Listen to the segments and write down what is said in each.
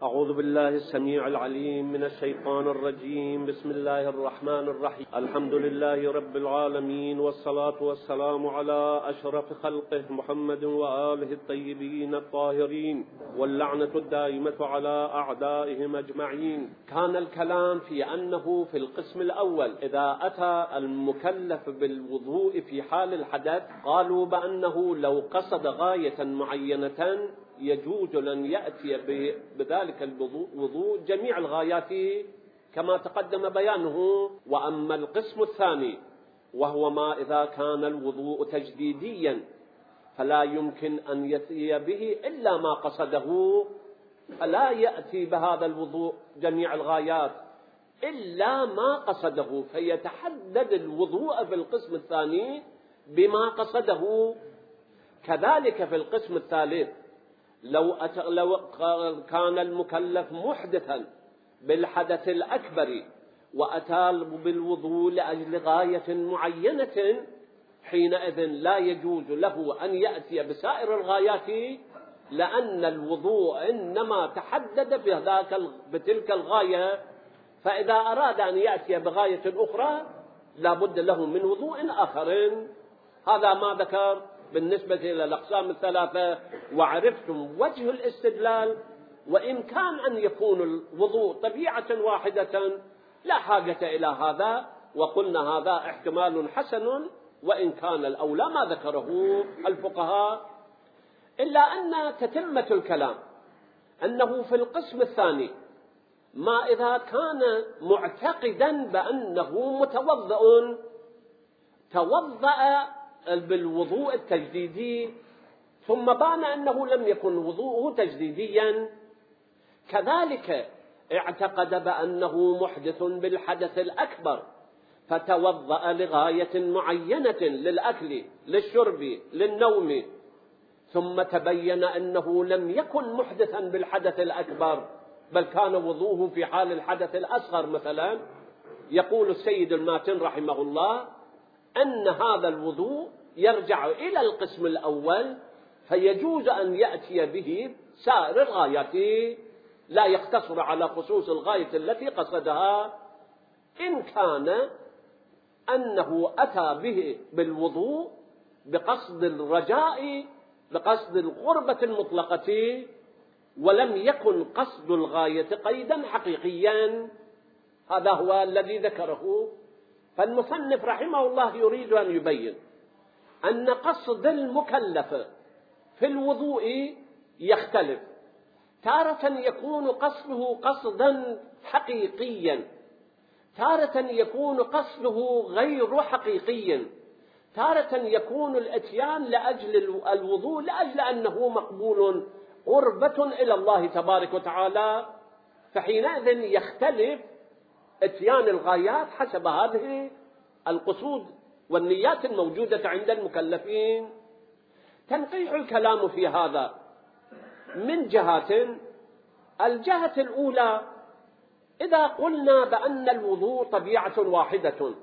أعوذ بالله السميع العليم من الشيطان الرجيم. بسم الله الرحمن الرحيم. الحمد لله رب العالمين، والصلاة والسلام على أشرف خلقه محمد وآله الطيبين الطاهرين، واللعنة الدائمة على أعدائهم أجمعين. كان الكلام في أنه في القسم الأول إذا أتى المكلف بالوضوء في حال الحدث، قالوا بأنه لو قصد غاية معينة يجوز أن يأتي بذلك الوضوء جميع الغايات كما تقدم بيانه. وأما القسم الثاني وهو ما إذا كان الوضوء تجديديا فلا يمكن أن يأتي به إلا ما قصده، فلا يأتي بهذا الوضوء جميع الغايات إلا ما قصده، فيتحدد الوضوء في القسم الثاني بما قصده. كذلك في القسم الثالث لو كان المكلف محدثا بالحدث الأكبر وأتى بالوضوء لأجل غاية معينة، حينئذ لا يجوز له أن يأتي بسائر الغايات، لأن الوضوء إنما تحدد بتلك الغاية، فإذا أراد أن يأتي بغاية أخرى لا بد له من وضوء آخر. هذا ما ذكر بالنسبة إلى الأقسام الثلاثة. وعرفتم وجه الاستدلال، وإن كان أن يكون الوضوء طبيعة واحدة لا حاجة إلى هذا، وقلنا هذا احتمال حسن وإن كان الأولى ما ذكره الفقهاء. إلا أن تتمة الكلام أنه في القسم الثاني ما إذا كان معتقدا بأنه توضأ بالوضوء التجديدي ثم بان أنه لم يكن وضوءه تجديديا، كذلك اعتقد بأنه محدث بالحدث الأكبر فتوضأ لغاية معينة للأكل للشرب للنوم، ثم تبين أنه لم يكن محدثا بالحدث الأكبر بل كان وضوءه في حال الحدث الأصغر مثلا. يقول السيد الماتن رحمه الله أن هذا الوضوء يرجع إلى القسم الأول، فيجوز أن يأتي به سائر الغايات، لا يقتصر على خصوص الغاية التي قصدها، إن كان أنه أتى به بالوضوء بقصد الرجاء بقصد القربة المطلقة، ولم يكن قصد الغاية قيدا حقيقيا. هذا هو الذي ذكره. فالمصنف رحمه الله يريد أن يبين أن قصد المكلف في الوضوء يختلف، تارة يكون قصده قصدا حقيقيا، تارة يكون قصده غير حقيقيا، تارة يكون الاتيان لأجل الوضوء لأجل أنه مقبول قربة إلى الله تبارك وتعالى، فحينئذ يختلف اتيان الغايات حسب هذه القصود والنيات الموجودة عند المكلفين. تنقيح الكلام في هذا من جهات. الجهة الأولى، إذا قلنا بأن الوضوء طبيعة واحدة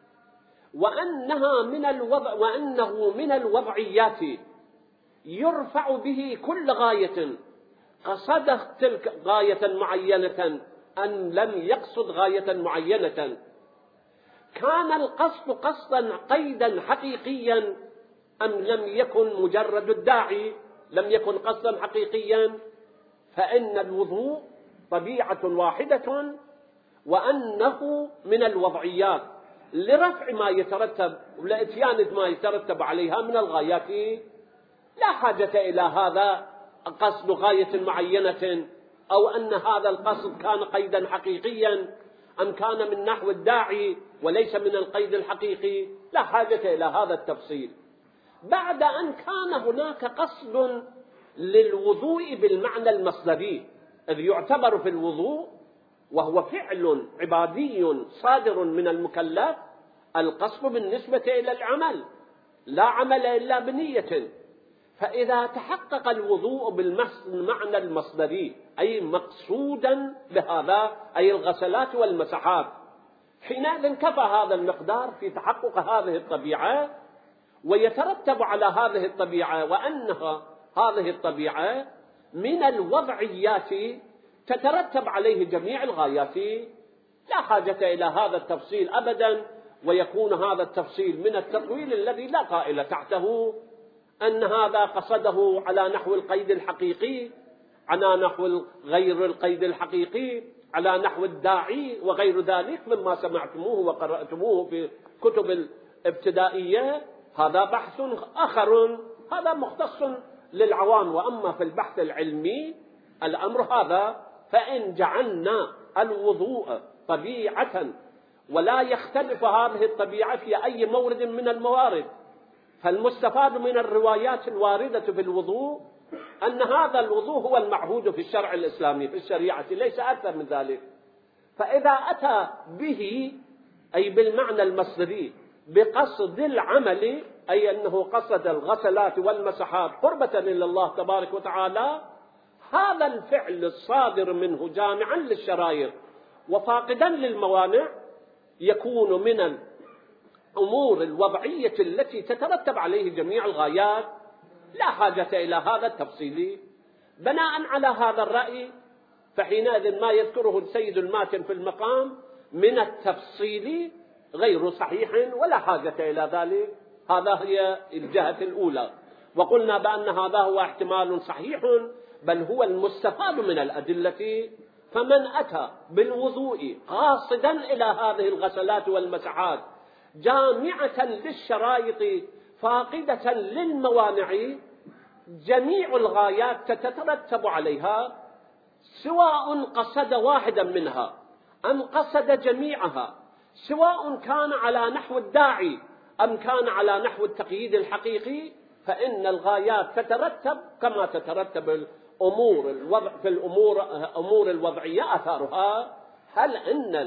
وأنه من الوضعيات يرفع به كل غاية قصد تلك غاية معينة أن لم يقصد غاية معينة، كان القصد قصدا قيدا حقيقيا أم لم يكن مجرد الداعي لم يكن قصدا حقيقيا، فإن الوضوء طبيعة واحدة وأنه من الوضعيات لرفع ما يترتب ولإتيان ما يترتب عليها من الغايات، لا حاجة إلى هذا قصد غاية معينة أو أن هذا القصد كان قيدا حقيقيا أم كان من نحو الداعي وليس من القيد الحقيقي، لا حاجة إلى هذا التفصيل. بعد أن كان هناك قصد للوضوء بالمعنى المصدري، إذ يعتبر في الوضوء وهو فعل عبادي صادر من المكلف القصد بالنسبة إلى العمل، لا عمل إلا بنية، فإذا تحقق الوضوء بالمعنى المصدري أي مقصودا بهذا أي الغسلات والمسحات، حينئذ كفى هذا المقدار في تحقق هذه الطبيعة، ويترتب على هذه الطبيعة وأنها هذه الطبيعة من الوضعيات تترتب عليه جميع الغايات، لا حاجة إلى هذا التفصيل أبدا، ويكون هذا التفصيل من التطويل الذي لا قائل تحته أن هذا قصده على نحو القيد الحقيقي، على نحو غير القيد الحقيقي، على نحو الداعي وغير ذلك مما سمعتموه وقرأتموه في كتب الابتدائية. هذا بحث آخر، هذا مختص للعوام. وأما في البحث العلمي الأمر هذا، فإن جعلنا الوضوء طبيعة ولا يختلف هذه الطبيعة في أي مورد من الموارد، فالمستفاد من الروايات الواردة في الوضوء أن هذا الوضوء هو المعهود في الشرع الإسلامي في الشريعة، ليس أكثر من ذلك. فإذا أتى به أي بالمعنى المصدري بقصد العمل، أي أنه قصد الغسلات والمسحات قربة إلى الله تبارك وتعالى، هذا الفعل الصادر منه جامعا للشرائع وفاقدا للموانع يكون من الأمور الوضعية التي تترتب عليه جميع الغايات، لا حاجة إلى هذا التفصيل. بناء على هذا الرأي فحينئذ ما يذكره السيد الماتن في المقام من التفصيل غير صحيح ولا حاجة إلى ذلك. هذا هي الجهة الأولى، وقلنا بأن هذا هو احتمال صحيح بل هو المستفاد من الأدلة. فمن أتى بالوضوء قاصدا إلى هذه الغسلات والمسحات جامعة للشرائط فاقدة للموانع، جميع الغايات تترتب عليها، سواء قصد واحدا منها أم قصد جميعها، سواء كان على نحو الداعي أم كان على نحو التقييد الحقيقي، فإن الغايات تترتب كما تترتب الأمور في الأمور الوضعية أثارها. هل أن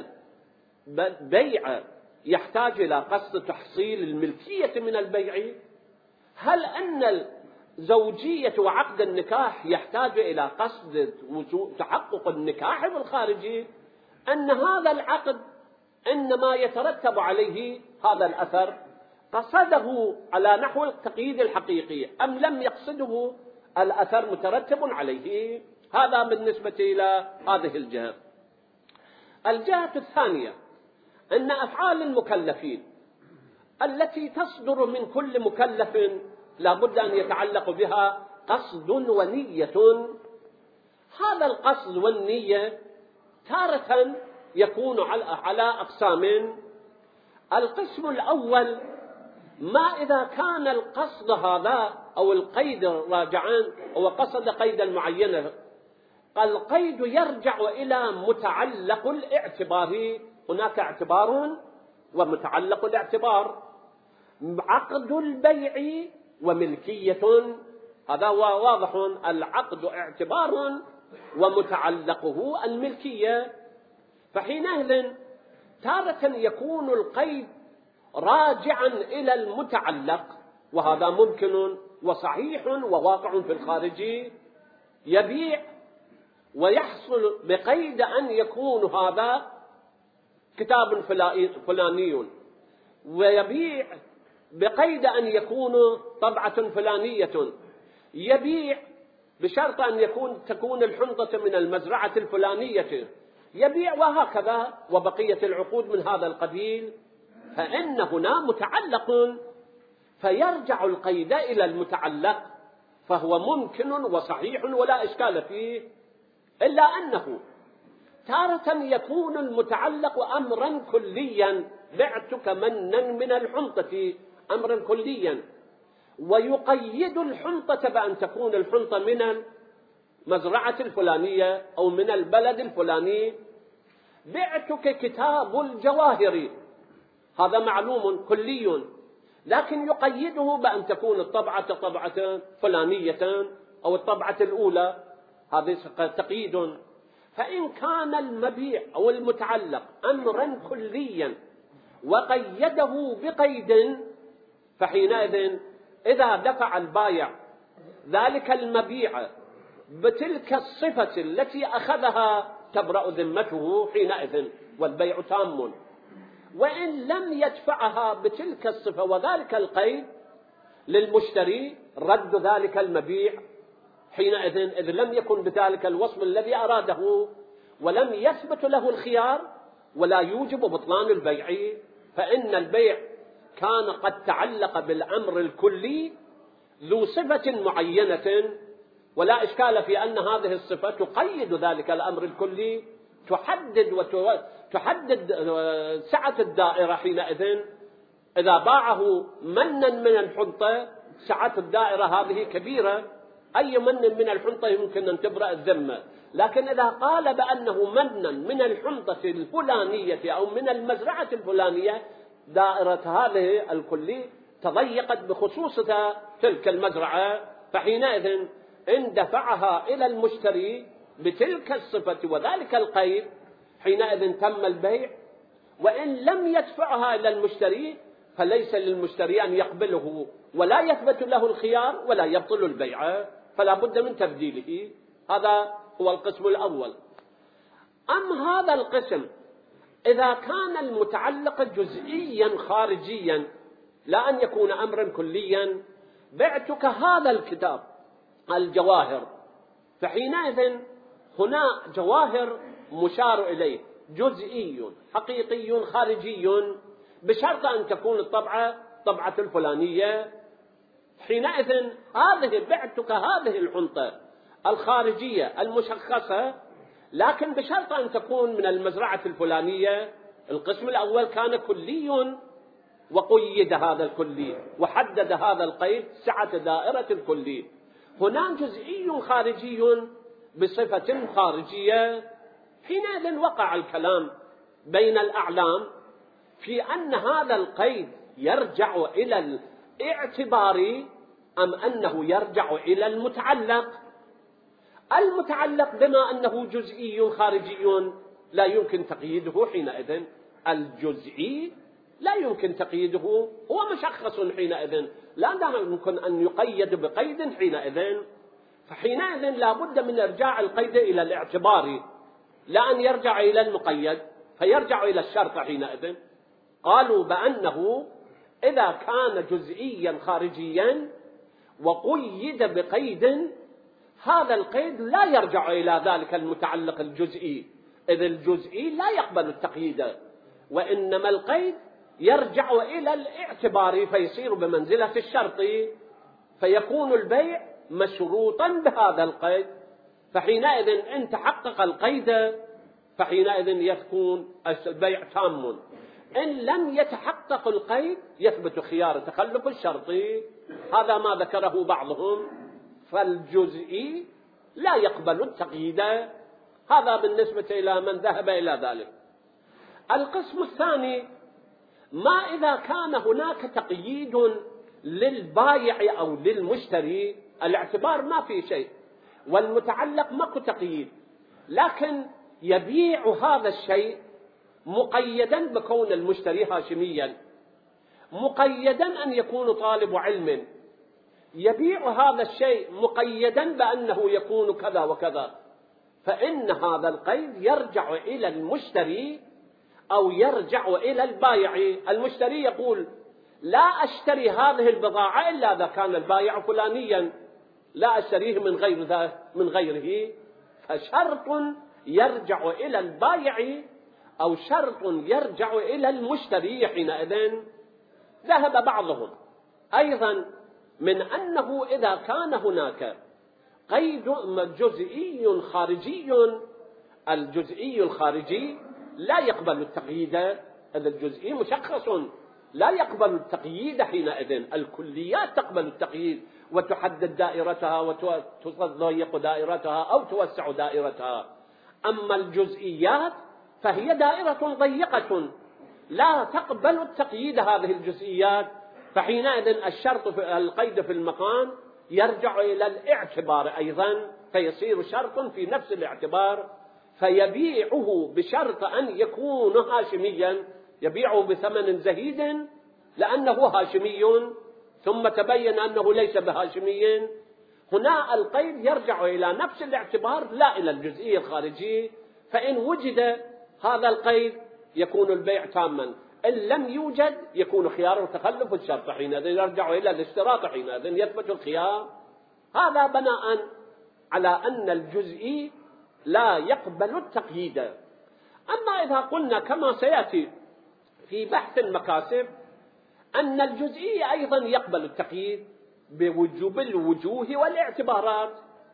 البيع يحتاج إلى قصد تحصيل الملكية من البيع؟ هل أن الزوجية وعقد النكاح يحتاج إلى قصد تحقق النكاح بالخارجي؟ أن هذا العقد إنما يترتب عليه هذا الأثر قصده على نحو التقييد الحقيقي أم لم يقصده، الأثر مترتب عليه. هذا بالنسبة إلى هذه الجهة. الجهة الثانية أن أفعال المكلفين التي تصدر من كل مكلف لا بد أن يتعلق بها قصد ونية. هذا القصد والنية تارة يكون على أقسام. القسم الأول ما إذا كان القصد هذا أو القيد راجعان أو قصد قيدا معينا، القيد يرجع إلى متعلق الاعتبار. هناك اعتبار ومتعلق الاعتبار، عقد البيع وملكية، هذا واضح، العقد اعتبار ومتعلقه الملكية. فحينئذ تارة يكون القيد راجعا إلى المتعلق، وهذا ممكن وصحيح وواقع في الخارج. يبيع ويحصل بقيد أن يكون هذا كتاب فلاني، ويبيع بقيد أن يكون طبعة فلانية، يبيع بشرط أن تكون الحنطة من المزرعة الفلانية، يبيع، وهكذا وبقية العقود من هذا القبيل. فإن هنا متعلق فيرجع القيد إلى المتعلق، فهو ممكن وصحيح ولا إشكال فيه. إلا أنه تارة يكون المتعلق أمرا كليا، بعتك منا من الحنطة أمرا كليا، ويقيد الحنطة بأن تكون الحنطة من المزرعة الفلانية أو من البلد الفلاني. بعتك كتاب الجواهر، هذا معلوم كلي، لكن يقيده بأن تكون الطبعة طبعة فلانية أو الطبعة الأولى، هذا تقييد. فإن كان المبيع أو المتعلق أمرا كليا وقيده بقيد، فحينئذ إذا دفع البائع ذلك المبيع بتلك الصفة التي أخذها تبرأ ذمته حينئذ والبيع تام. وإن لم يدفعها بتلك الصفة وذلك القيد للمشتري، رد ذلك المبيع حينئذ إذ لم يكن بذلك الوصف الذي أراده ولم يثبت له الخيار ولا يوجب بطلان البيع، فإن البيع كان قد تعلق بالأمر الكلي ذو صفة معينة، ولا إشكال في أن هذه الصفة تقيد ذلك الأمر الكلي، تحدد سعة الدائرة. حينئذ إذا باعه منا من الحنطة سعة الدائرة هذه كبيرة، أي من من الحنطة يمكن أن تبرأ الذمة، لكن إذا قال بأنه منا من الحنطة الفلانية أو من المزرعة الفلانية، دائرة هذه الكلي تضيقت بخصوص تلك المزرعة، فحينئذ إن دفعها إلى المشتري بتلك الصفة وذلك القيد حينئذ تم البيع، وإن لم يدفعها إلى المشتري فليس للمشتري أن يقبله ولا يثبت له الخيار ولا يبطل البيع، فلا بد من تبديله. هذا هو القسم الأول. أما هذا القسم إذا كان المتعلق جزئيا خارجيا لا أن يكون أمرا كليا، بعتك هذا الكتاب الجواهر، فحينئذ هنا جواهر مشار إليه جزئي حقيقي خارجي بشرط أن تكون الطبعة طبعة الفلانية، حينئذ هذه بعتك هذه الحنطة الخارجية المشخصة، لكن بشرط أن تكون من المزرعة الفلانية. القسم الأول كان كلي وقيد هذا الكلي وحدد هذا القيد سعة دائرة الكلي. هنا جزئي خارجي بصفة خارجية، حينئذ وقع الكلام بين الأعلام في أن هذا القيد يرجع إلى الاعتبار أم أنه يرجع إلى المتعلق. المتعلق بما أنه جزئي خارجي لا يمكن تقييده، حينئذ الجزئي لا يمكن تقييده، هو مشخص حينئذ لا يمكن أن يقيد بقيد حينئذ، فحينئذ لا بد من إرجاع القيد إلى الاعتبار لا أن يرجع إلى المقيد فيرجع إلى الشرط. حينئذ قالوا بأنه إذا كان جزئيا خارجيا وقيد بقيد، هذا القيد لا يرجع إلى ذلك المتعلق الجزئي، إذ الجزئي لا يقبل التقييد، وإنما القيد يرجع إلى الاعتبار فيصير بمنزلة الشرط، فيكون البيع مشروطا بهذا القيد، فحينئذ إن تحقق القيد فحينئذ يكون البيع تام. إن لم يتحقق القيد يثبت خيار تخلف الشرطي، هذا ما ذكره بعضهم، فالجزئي لا يقبل التقييد. هذا بالنسبة إلى من ذهب إلى ذلك. القسم الثاني ما إذا كان هناك تقييد للبائع أو للمشتري، الاعتبار ما في شيء والمتعلق ماكو تقييد، لكن يبيع هذا الشيء مقيدا بكون المشتري هاشميا، مقيدا أن يكون طالب علم، يبيع هذا الشيء مقيدا بأنه يكون كذا وكذا، فإن هذا القيد يرجع إلى المشتري أو يرجع إلى البائع. المشتري يقول لا أشتري هذه البضاعة إلا إذا كان البائع فلانيا، لا أشتريه من غيره، فشرط يرجع إلى البائع أو شرط يرجع إلى المشتري. حينئذ ذهب بعضهم أيضا من أنه إذا كان هناك قيد جزئي خارجي، الجزئي الخارجي لا يقبل التقييد، هذا الجزئي مشخص لا يقبل التقييد، حينئذ الكليات تقبل التقييد وتحدد دائرتها وتضيق دائرتها أو توسع دائرتها، أما الجزئيات فهي دائرة ضيقة لا تقبل التقييد هذه الجزئيات، فحينئذ الشرط في القيد في المكان يرجع إلى الاعتبار أيضا، فيصير شرط في نفس الاعتبار، فيبيعه بشرط أن يكون هاشميا، يبيعه بثمن زهيد لأنه هاشمي، ثم تبين أنه ليس بهاشمي. هنا القيد يرجع إلى نفس الاعتبار لا إلى الجزئي الخارجي، فإن وجد هذا القيد يكون البيع تاما، إن لم يوجد يكون خيار تخلف الشرط، حينئذ يرجع إلى الاشتراط، حينئذ يثبت الخيار. هذا بناء على أن الجزئي لا يقبل التقييد. أما إذا قلنا كما سيأتي في بحث المكاسب أن الجزئي أيضا يقبل التقييد بوجوب الوجوه والاعتبارات،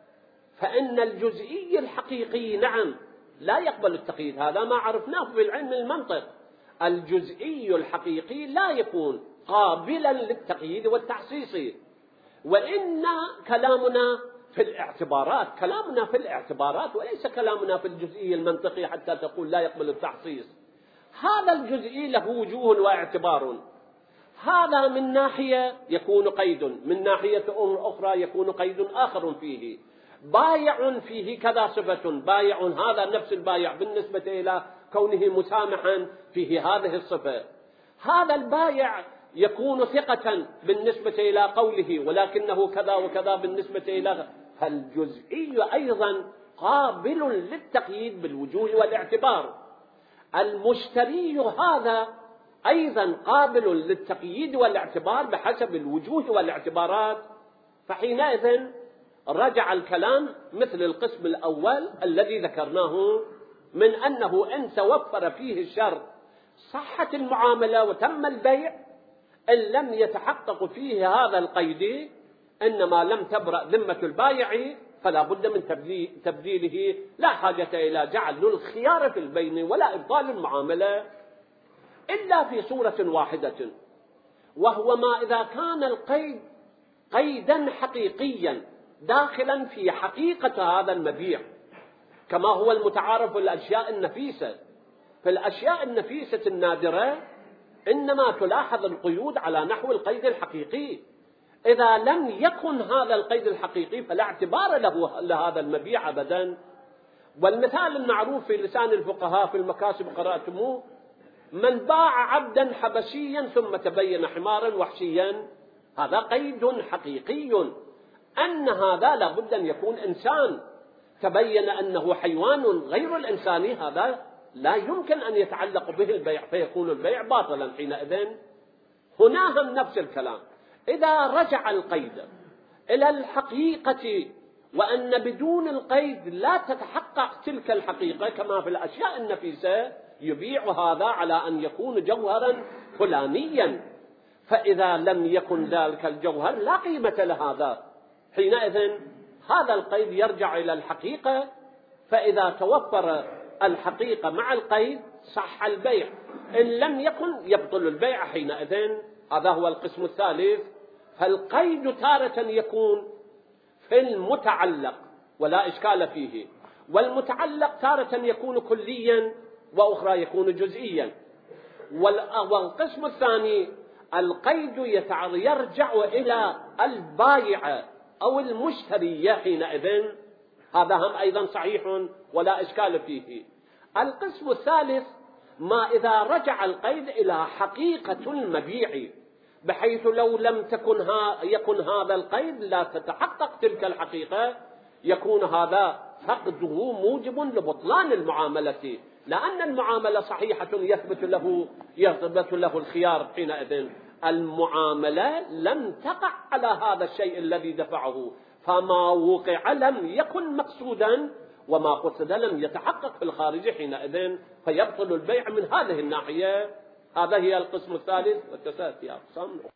فإن الجزئي الحقيقي نعم لا يقبل التقييد. هذا ما عرفناه في العلم المنطق. الجزئي الحقيقي لا يكون قابلا للتقييد والتحسيس، وإن كلامنا في الاعتبارات، كلامنا في الاعتبارات وليس كلامنا في الجزئي المنطقي حتى تقول لا يقبل التحسيس. هذا الجزئي له وجوه واعتبار، هذا من ناحية يكون قيد، من ناحية أخرى يكون قيد آخر فيه. بايع فيه كذا صفة، بايع هذا نفس البايع بالنسبة إلى كونه مسامحا فيه هذه الصفة. هذا البايع يكون ثقة بالنسبة إلى قوله ولكنه كذا وكذا بالنسبة إلى، فالجزئي أيضا قابل للتقييد بالوجوه والاعتبار. المشتري هذا أيضا قابل للتقييد والاعتبار بحسب الوجوه والاعتبارات. فحينئذ رجع الكلام مثل القسم الأول الذي ذكرناه من أنه إن توفر فيه الشرط صحت المعاملة وتم البيع، إن لم يتحقق فيه هذا القيد إنما لم تبرأ ذمة البائع فلا بد من تبديله، لا حاجة إلى جعل الخيار في البين ولا إبطال المعاملة إلا في صورة واحدة، وهو ما إذا كان القيد قيدا حقيقيا داخلا في حقيقة هذا المبيع، كما هو المتعارف في الأشياء النفيسة. في الأشياء النفيسة النادرة إنما تلاحظ القيود على نحو القيد الحقيقي. إذا لم يكن هذا القيد الحقيقي فلا اعتبار له لهذا المبيع أبدا. والمثال المعروف في لسان الفقهاء في المكاسب قرأتموه: من باع عبدا حبشيا ثم تبين حمارا وحشيا، هذا قيد حقيقي أن هذا لابد أن يكون إنسان، تبين أنه حيوان غير الإنساني، هذا لا يمكن أن يتعلق به البيع فيكون البيع باطلا. حينئذ هنا هم نفس الكلام، إذا رجع القيد إلى الحقيقة وأن بدون القيد لا تتحقق تلك الحقيقة كما في الأشياء النفيسة، يبيع هذا على أن يكون جوهرا فلانيا، فإذا لم يكن ذلك الجوهر لا قيمة لهذا. حينئذ هذا القيد يرجع إلى الحقيقة، فإذا توفر الحقيقة مع القيد صح البيع، إن لم يكن يبطل البيع. حينئذ هذا هو القسم الثالث. فالقيد تارة يكون في المتعلق ولا إشكال فيه، والمتعلق تارة يكون كليا وأخرى يكون جزئيا. والقسم الثاني القيد يرجع إلى البائع أو المشتري، حينئذ هذا هم أيضا صحيح ولا إشكال فيه. القسم الثالث ما إذا رجع القيد إلى حقيقة المبيع، بحيث لو لم يكن هذا القيد لا تتحقق تلك الحقيقة، يكون هذا فقده موجب لبطلان المعاملة، لأن المعاملة صحيحة يثبت له الخيار. حينئذ المعاملة لم تقع على هذا الشيء الذي دفعه، فما وقع لم يكن مقصودا وما قصد لم يتحقق في الخارج، حينئذ فيبطل البيع من هذه الناحية. هذا هي القسم الثالث، وتساتي أقسام